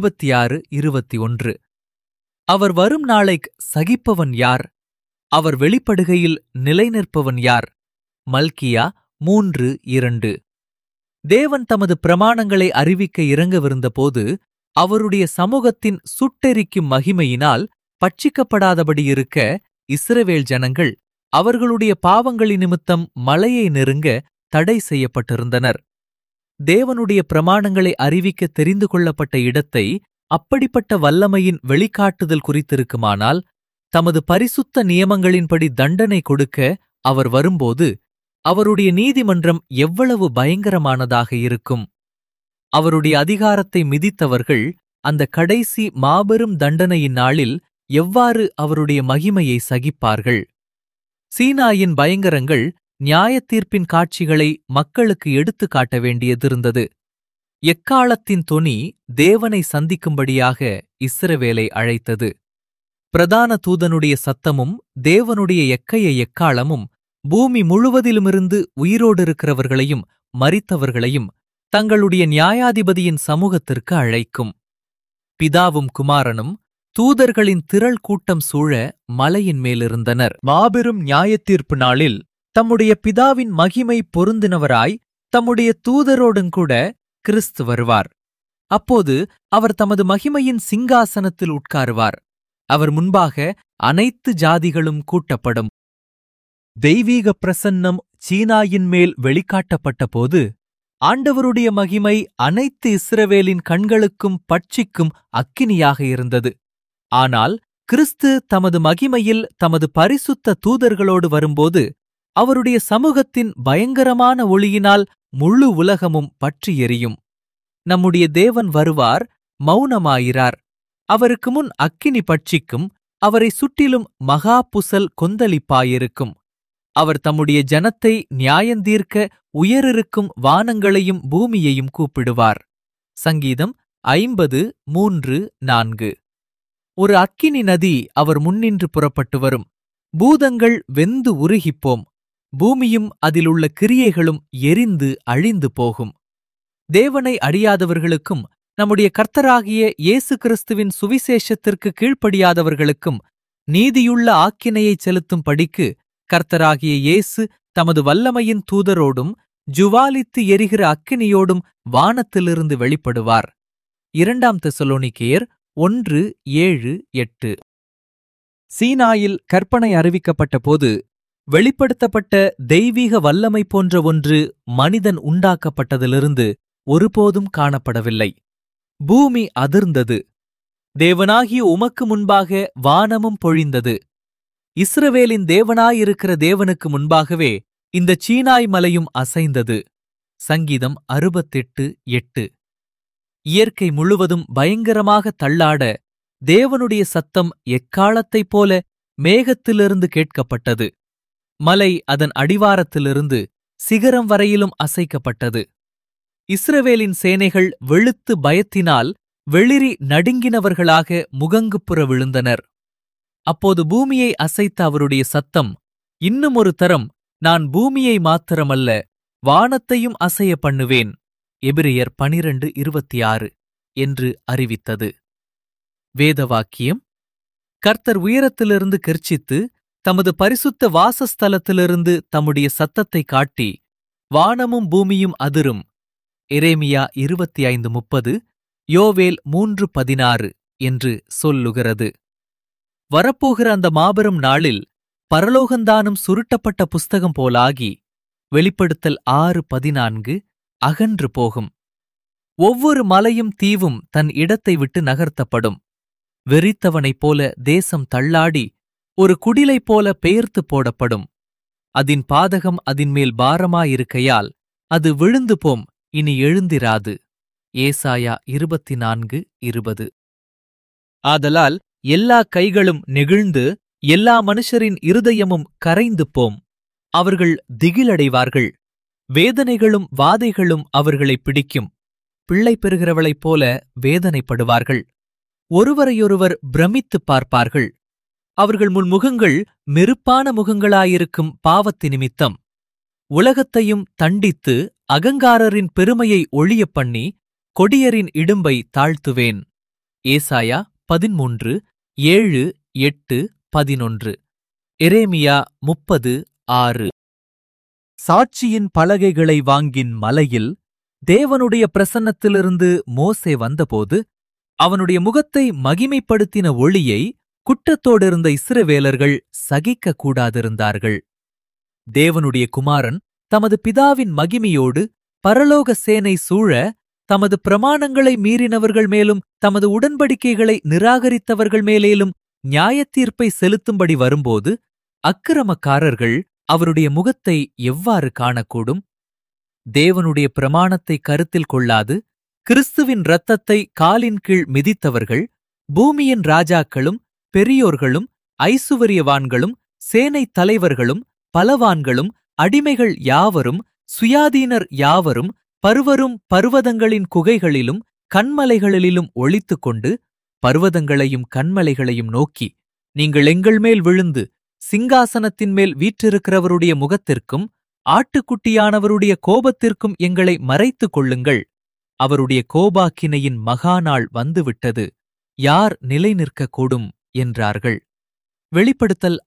26:21. அவர் வரும் நாளைக் சகிப்பவன் யார்? அவர் வெளிப்படுகையில் நிலைநிற்பவன் யார்? மல்கியா 3:2. தேவன் தமது பிரமாணங்களை அறிவிக்க இறங்கவிருந்தபோது அவருடைய சமூகத்தின் சுட்டெரிக்கும் மகிமையினால் பட்சிக்கப்படாதபடி இருக்க இஸ்ரவேல் ஜனங்கள் அவர்களுடைய பாவங்களின் நிமித்தம் மலையை நெருங்க தடை செய்யப்பட்டிருந்தனர். தேவனுடைய பிரமாணங்களை அறிவிக்க தெரிந்து கொள்ளப்பட்ட இடத்தை அப்படிப்பட்ட வல்லமையின் வெளிக்காட்டுதல் குறித்திருக்குமானால், தமது பரிசுத்த நியமங்களின்படி தண்டனை கொடுக்க அவர் வரும்போது அவருடைய நீதிமன்றம் எவ்வளவு பயங்கரமானதாக இருக்கும்! அவருடைய அதிகாரத்தை மிதித்தவர்கள் அந்த கடைசி மாபெரும் தண்டனையின் நாளில் எவ்வாறு அவருடைய மகிமையை சகிப்பார்கள்? சீனாயின் பயங்கரங்கள் நியாயத்தீர்ப்பின் காட்சிகளை மக்களுக்கு எடுத்துக் காட்ட வேண்டியதிருந்தது. எக்காலத்தின் தொனி தேவனை சந்திக்கும்படியாக இஸ்ரவேலை அழைத்தது. பிரதான தூதனுடைய சத்தமும் தேவனுடைய எக்கைய எக்காலமும் பூமி முழுவதிலுமிருந்து உயிரோடிருக்கிறவர்களையும் மரித்தவர்களையும் தங்களுடைய நியாயாதிபதியின் சமூகத்திற்கு அழைக்கும். பிதாவும் குமாரனும் தூதர்களின் திரள் கூட்டம் சூழ மலையின் மேலிருந்தனர். மாபெரும் நியாயத்தீர்ப்பு நாளில் தம்முடைய பிதாவின் மகிமை பொருந்தினவராய் தம்முடைய தூதரோடுங்கூட கிறிஸ்து வருவார். அப்போது அவர் தமது மகிமையின் சிங்காசனத்தில் உட்காருவார். அவர் முன்பாக அனைத்து ஜாதிகளும் கூட்டப்படும். தெய்வீக பிரசன்னம் சீனாயின் மேல் வெளிக்காட்டப்பட்டபோது ஆண்டவருடைய மகிமை அனைத்து இஸ்ரவேலின் கண்களுக்கும் பட்சிக்கும் அக்கினியாக இருந்தது. ஆனால் கிறிஸ்து தமது மகிமையில் தமது பரிசுத்த தூதர்களோடு வரும்போது அவருடைய சமூகத்தின் பயங்கரமான ஒளியினால் முழு உலகமும் பற்றி எரியும். நம்முடைய தேவன் வருவார், மௌனமாயிரார். அவருக்கு முன் அக்கினி பட்சிக்கும், அவரை சுற்றிலும் மகா புசல் கொந்தளிப்பாயிருக்கும். அவர் தம்முடைய ஜனத்தை நியாயந்தீர்க்க உயரிருக்கும் வானங்களையும் பூமியையும் கூப்பிடுவார். சங்கீதம் 50:3-4. ஒரு அக்கினி நதி அவர் முன்னின்று புறப்பட்டு வரும். பூதங்கள் வெந்து உருகிப்போம். பூமியும் அதிலுள்ள கிரியைகளும் எரிந்து அழிந்து போகும். தேவனை அறியாதவர்களுக்கும் நம்முடைய கர்த்தராகிய இயேசு கிறிஸ்துவின் சுவிசேஷத்திற்கு கீழ்ப்படியாதவர்களுக்கும் நீதியுள்ள ஆக்கினையைச் செலுத்தும் படிக்கு கர்த்தராகிய இயேசு தமது வல்லமையின் தூதரோடும் ஜுவாலித்து எரிகிற அக்கினியோடும் வானத்திலிருந்து வெளிப்படுவார். 2 தெசலோனிக்கேயர் 1:7-8. சீனாயில் கற்பனை அறிவிக்கப்பட்டபோது வெளிப்படுத்தப்பட்ட தெய்வீக வல்லமை போன்ற ஒன்று மனிதன் உண்டாக்கப்பட்டதிலிருந்து ஒருபோதும் காணப்படவில்லை. பூமி அதிர்ந்தது. தேவனாகிய உமக்கு முன்பாக வானமும் பொழிந்தது. இஸ்ரவேலின் தேவனாயிருக்கிற தேவனுக்கு முன்பாகவே இந்த சீனாய் மலையும் அசைந்தது. சங்கீதம் 68:8. இயற்கை முழுவதும் பயங்கரமாக தள்ளாட தேவனுடைய சத்தம் எக்காலத்தைப் போல மேகத்திலிருந்து கேட்கப்பட்டது. மலை அதன் அடிவாரத்திலிருந்து சிகரம் வரையிலும் அசைக்கப்பட்டது. இஸ்ரவேலின் சேனைகள் வெளுத்து பயத்தினால் வெளிரி நடுங்கினவர்களாக முகங்குப்புற விழுந்தனர். அப்போது பூமியை அசைத்த அவருடைய சத்தம் இன்னும் ஒரு தரம், நான் பூமியை மாத்திரமல்ல வானத்தையும் அசைய பண்ணுவேன், எபிரெயர் 12:26 என்று அறிவித்தது. வேதவாக்கியம்: கர்த்தர் உயரத்திலிருந்து கெர்ச்சித்து தமது பரிசுத்த வாசஸ்தலத்திலிருந்து தம்முடைய சத்தத்தை காட்டி வானமும் பூமியும் அதிரும். எரேமியா 25:30, யோவேல் 3:16 என்று சொல்லுகிறது. வரப்போகிற அந்த மாபெரும் நாளில் பரலோகந்தானும் சுருட்டப்பட்ட புஸ்தகம் போலாகி வெளிப்படுத்தல் 6:14 அகன்று போகும். ஒவ்வொரு மலையும் தீவும் தன் இடத்தை விட்டு நகர்த்தப்படும். வெறித்தவனைப் போல தேசம் தள்ளாடி ஒரு குடிலைப் போல பெயர்த்து போடப்படும். அதின் பாதகம் அதின்மேல் பாரமாயிருக்கையால் அது விழுந்து போம், இனி எழுந்திராது. ஏசாயா 24:20. ஆதலால் எல்லா கைகளும் நெகிழ்ந்து எல்லா மனுஷரின் இருதயமும் கரைந்து போம். அவர்கள் திகிலடைவார்கள். வேதனைகளும் வாதைகளும் அவர்களைப் பிடிக்கும். பிள்ளை பெறுகிறவளைப் போல வேதனைப்படுவார்கள். ஒருவரையொருவர் பிரமித்துப் பார்ப்பார்கள். அவர்கள் முன்முகங்கள் மெருப்பான முகங்களாயிருக்கும் பாவத்தி நிமித்தம். உலகத்தையும் தண்டித்து அகங்காரரின் பெருமையை ஒழியப் பண்ணி கொடியரின் இடும்பை தாழ்த்துவேன். ஏசாயா 13:7, 8, 11. எரேமியா 30:6. சாட்சியின் பலகைகளை வாங்கின் மலையில் தேவனுடைய பிரசன்னத்திலிருந்து மோசே வந்தபோது அவனுடைய முகத்தை மகிமைப்படுத்தின ஒளியை குற்றத்தோடிருந்த இஸ்ரவேலர்கள் சகிக்கக் கூடாதிருந்தார்கள். தேவனுடைய குமாரன் தமது பிதாவின் மகிமையோடு பரலோக சேனை சூழ தமது பிரமாணங்களை மீறினவர்கள் மேலும் தமது உடன்படிக்கைகளை நிராகரித்தவர்கள் மேலேலும் நியாயத்தீர்ப்பை செலுத்தும்படி வரும்போது அக்கிரமக்காரர்கள் அவருடைய முகத்தை எவ்வாறு காணக்கூடும்? தேவனுடைய பிரமாணத்தை கருத்தில் கொள்ளாது கிறிஸ்துவின் இரத்தத்தை காலின் கீழ் மிதித்தவர்கள் பூமியின் ராஜாக்களும் பெரியோர்களும் ஐசுவரியவான்களும் சேனை தலைவர்களும் பலவான்களும் அடிமைகள் யாவரும் சுயாதீனர் யாவரும் பர்வரும் பர்வதங்களின் குகைகளிலும் கன்மலைகளிலும் ஒளித்துக்கொண்டு பர்வதங்களையும் கன்மலைகளையும் நோக்கி, நீங்கள் எங்கள் மேல் விழுந்து சிங்காசனத்தின் மேல் வீற்றிருக்கிறவருடைய முகத்திற்கும் ஆட்டுக்குட்டியானவருடைய கோபத்திற்கும் எங்களை மறைத்துக் கொள்ளுங்கள். அவருடைய கோபாக்கினையின் மகாநாள் வந்துவிட்டது. யார் நிலை நிற்கக்கூடும் என்றார்கள். வெளிப்படுத்தல்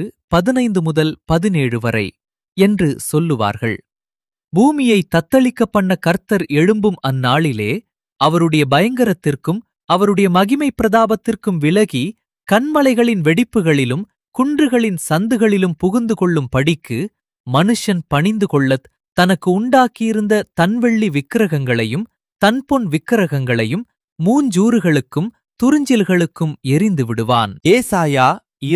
6:15-17 வரை என்று சொல்லுவார்கள். பூமியை தத்தளிக்கப் பண்ண கர்த்தர் எழும்பும் அந்நாளிலே அவருடைய பயங்கரத்திற்கும் அவருடைய மகிமை பிரதாபத்திற்கும் விலகி கன்மலைகளின் வெடிப்புகளிலும் குன்றுகளின் சந்துகளிலும் புகுந்து கொள்ளும் படிக்கு மனுஷன் பணிந்து கொள்ளத் தனக்கு உண்டாக்கியிருந்த தன்வெள்ளி விக்கிரகங்களையும் தன்பொன் விக்கிரகங்களையும் மூஞ்சூறுகளுக்கும் துறிஞ்சில்களுக்கும் எரிந்து விடுவான். ஏசாயா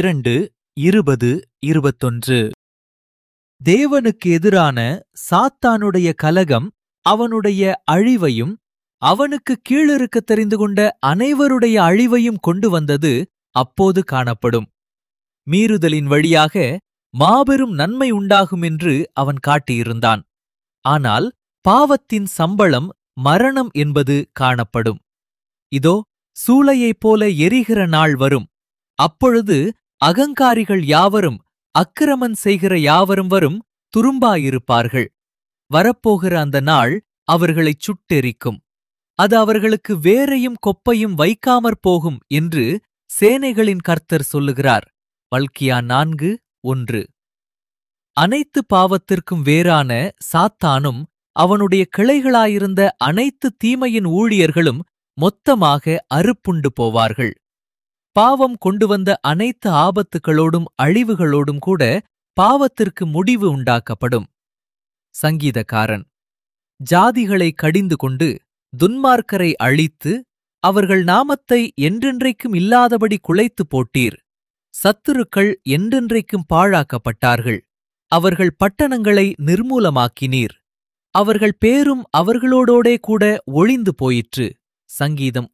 2:20-21. தேவனுக்கு எதிரான சாத்தானுடைய கலகம் அவனுடைய அழிவையும் அவனுக்கு கீழிருக்கத் தெரிந்து கொண்ட அனைவருடைய அழிவையும் கொண்டு வந்தது அப்போது காணப்படும். மீறுதலின் வழியாக மாபெரும் நன்மை உண்டாகும் என்று அவன் காட்டியிருந்தான். ஆனால் பாவத்தின் சம்பளம் மரணம் என்பது காணப்படும். இதோ சூளையைப் போல எரிகிற நாள் வரும். அப்பொழுது அகங்காரிகள் யாவரும் அக்கிரமன் செய்கிற யாவரும் வரும் துரும்பாயிருப்பார்கள். வரப்போகிற அந்த நாள் அவர்களைச் சுட்டெரிக்கும். அது அவர்களுக்கு வேரையும் கொப்பையும் வைக்காமற் போகும் என்று சேனைகளின் கர்த்தர் சொல்லுகிறார். மல்கியா 4:1. அனைத்து பாவத்திற்கும் வேறான சாத்தானும் அவனுடைய கிளைகளாயிருந்த அனைத்து தீமையின் ஊழியர்களும் மொத்தமாக அறுப்புண்டு போவார்கள். பாவம் கொண்டு வந்த அனைத்து ஆபத்துகளோடும் அழிவுகளோடும் கூட பாவத்திற்கு முடிவு உண்டாக்கப்படும். சங்கீதக்காரன், ஜாதிகளை கடிந்து கொண்டு துன்மார்க்கரை அழித்து அவர்கள் நாமத்தை என்றென்றைக்கும் இல்லாதபடி குலைத்து போட்டீர். சத்துருக்கள் என்றென்றைக்கும் பாழாக்கப்பட்டார்கள். அவர்கள் பட்டணங்களை நிர்மூலமாக்கினீர். அவர்கள் பேரும் அவர்களோடோடே கூட ஒழிந்து போயிற்று. சங்கீதம்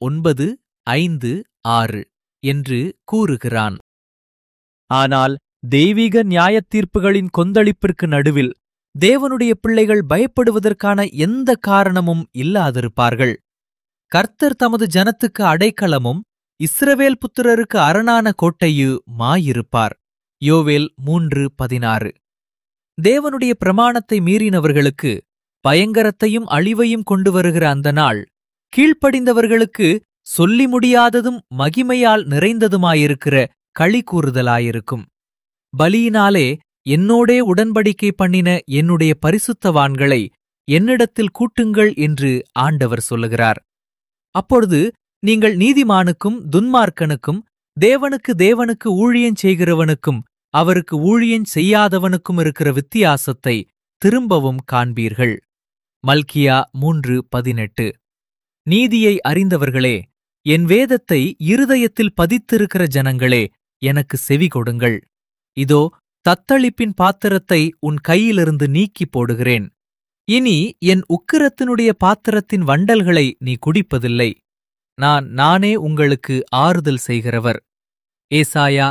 9:5-6 என்று கூறுகிறான். ஆனால் தெய்வீக நியாயத்தீர்ப்புகளின் கொந்தளிப்பிற்கு நடுவில் தேவனுடைய பிள்ளைகள் பயப்படுவதற்கான எந்த காரணமும் இல்லாதிருப்பார்கள். கர்த்தர் தமது ஜனத்துக்கு அடைக்கலமும் இஸ்ரவேல் புத்திரருக்கு அரணான கோட்டையுமாயிருப்பார். யோவேல் 3:16. தேவனுடைய பிரமாணத்தை மீறினவர்களுக்கு பயங்கரத்தையும் அழிவையும் கொண்டு வருகிற அந்த நாள் கீழ்ப்படிந்தவர்களுக்கு சொல்லி முடியாததும் மகிமையால் நிறைந்ததுமாயிருக்கிற களி கூறுதலாயிருக்கும். பலியினாலே என்னோடே உடன்படிக்கை பண்ணின என்னுடைய பரிசுத்தவான்களை என்னிடத்தில் கூட்டுங்கள் என்று ஆண்டவர் சொல்லுகிறார். அப்பொழுது நீங்கள் நீதிமானுக்கும் துன்மார்க்கனுக்கும் தேவனுக்கு ஊழியஞ் செய்கிறவனுக்கும் அவருக்கு ஊழியஞ் செய்யாதவனுக்கும் இருக்கிற வித்தியாசத்தை திரும்பவும் காண்பீர்கள். மல்கியா 3:18. நீதியை அறிந்தவர்களே, என் வேதத்தை இருதயத்தில் பதித்திருக்கிற ஜனங்களே, எனக்கு செவி கொடுங்கள். இதோ தத்தளிப்பின் பாத்திரத்தை உன் கையிலிருந்து நீக்கி போடுகிறேன். இனி என் உக்கிரத்தினுடைய பாத்திரத்தின் வண்டல்களை நீ குடிப்பதில்லை. நானே உங்களுக்கு ஆறுதல் செய்கிறவர். ஏசாயா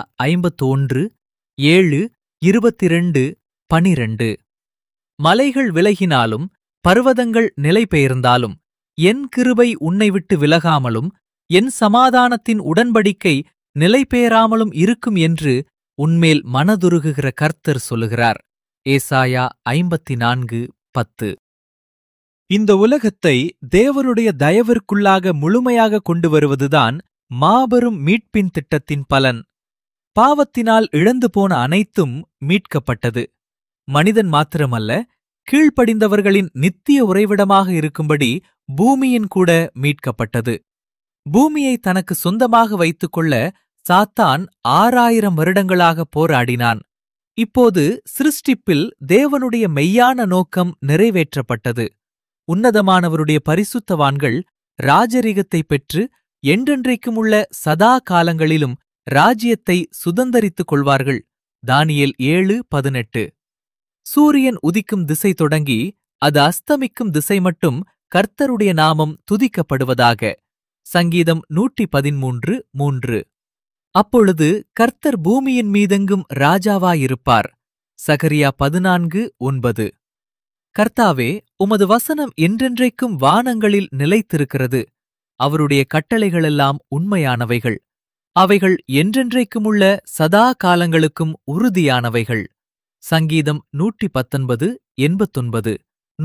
51:7-22-12. மலைகள் விலகினாலும் பர்வதங்கள் நிலை பெயர்ந்தாலும் என் கிருபை உன்னை விட்டு விலகாமலும் என் சமாதானத்தின் உடன்படிக்கை நிலை பெயராமலும் இருக்கும் என்று உன்மேல் மனதுருகுகிற கர்த்தர் சொல்லுகிறார். ஏசாயா 54:10. இந்த உலகத்தை தேவனுடைய தயவிற்குள்ளாக முழுமையாக கொண்டு வருவதுதான் மாபெரும் மீட்பின் திட்டத்தின் பலன். பாவத்தினால் இழந்து போன அனைத்தும் மீட்கப்பட்டது. மனிதன் மாத்திரமல்ல, கீழ்ப்படிந்தவர்களின் நித்திய உறைவிடமாக இருக்கும்படி பூமியின் கூட மீட்கப்பட்டது. பூமியை தனக்கு சொந்தமாக வைத்துக்கொள்ள சாத்தான் 6000 வருடங்களாக போராடினான். இப்போது சிருஷ்டிப்பில் தேவனுடைய மெய்யான நோக்கம் நிறைவேற்றப்பட்டது. உன்னதமானவருடைய பரிசுத்தவான்கள் ராஜரிகத்தை பெற்று என்றென்றைக்கும் உள்ள சதா காலங்களிலும் ராஜ்யத்தை சுதந்தரித்துக் கொள்வார்கள். தானியேல் 7:18. சூரியன் உதிக்கும் திசை தொடங்கி அது அஸ்தமிக்கும் திசை மட்டும் கர்த்தருடைய நாமம் துதிக்கப்படுவதாக. சங்கீதம் 113:3. அப்பொழுது கர்த்தர் பூமியின் மீதெங்கும் ராஜாவாயிருப்பார். சகரியா 14:9. கர்த்தாவே, உமது வசனம் என்றென்றைக்கும் வானங்களில் நிலைத்திருக்கிறது. அவருடைய கட்டளைகளெல்லாம் உண்மையானவைகள். அவைகள் என்றென்றைக்குமுள்ள சதா காலங்களுக்கும் உறுதியானவைகள். சங்கீதம் 119:89,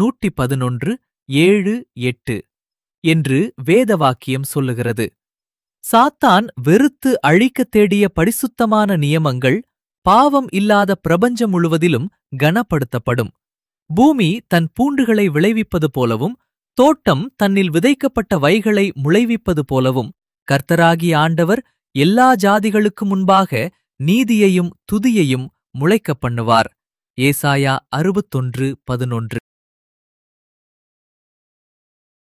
111:7-8 என்று வேதவாக்கியம் சொல்லுகிறது. சாத்தான் வெறுத்து அழிக்கத் தேடிய பரிசுத்தமான நியமங்கள் பாவம் இல்லாத பிரபஞ்சம் முழுவதிலும் கனப்படுத்தப்படும். பூமி தன் பூண்டுகளை விளைவிப்பது போலவும் தோட்டம் தன்னில் விதைக்கப்பட்ட வைகளை முளைவிப்பது போலவும் கர்த்தராகிய ஆண்டவர் எல்லா ஜாதிகளுக்கு முன்பாக நீதியையும் துதியையும் முளைக்கப் பண்ணுவார். ஏசாயா 61:11.